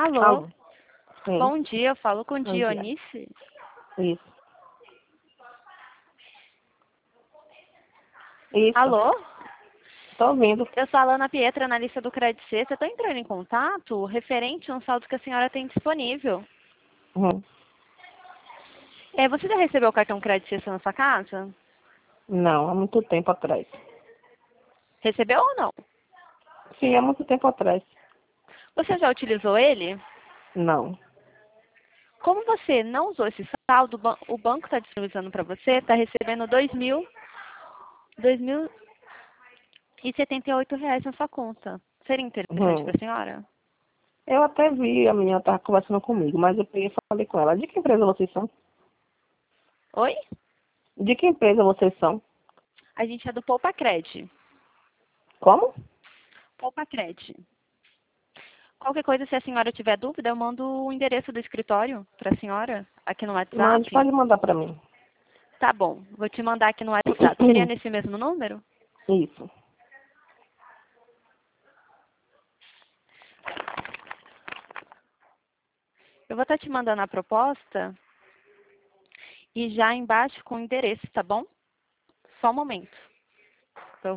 Alô, Alô? Sim, bom dia, eu falo com bom dia. Dionice. Isso. Isso. Alô? Tô ouvindo. Eu sou a Alana Pietra, analista do Credit Suisse. Eu estou entrando em contato referente a um saldo que a senhora tem disponível. Uhum. Você já recebeu o cartão Credit Suisse na sua casa? Não, há muito tempo atrás. Recebeu ou não? Sim, há muito tempo atrás. Você já utilizou ele? Não. Como você não usou esse saldo, o banco está disponibilizando para você, está recebendo R$ 2.078 na sua conta. Seria interessante Uhum. para a senhora? Eu até vi, a menina estava conversando comigo, mas eu peguei e falei com ela. De que empresa vocês são? Oi? De que empresa vocês são? A gente é do Poupa Cred. Como? Poupa Cred. Qualquer coisa, se a senhora tiver dúvida, eu mando o endereço do escritório para a senhora aqui no Mas WhatsApp. pode mandar para mim. Tá bom, vou te mandar aqui no WhatsApp. Seria nesse mesmo número? Isso. Eu vou estar te mandando a proposta e já embaixo com o endereço, tá bom? Só um momento.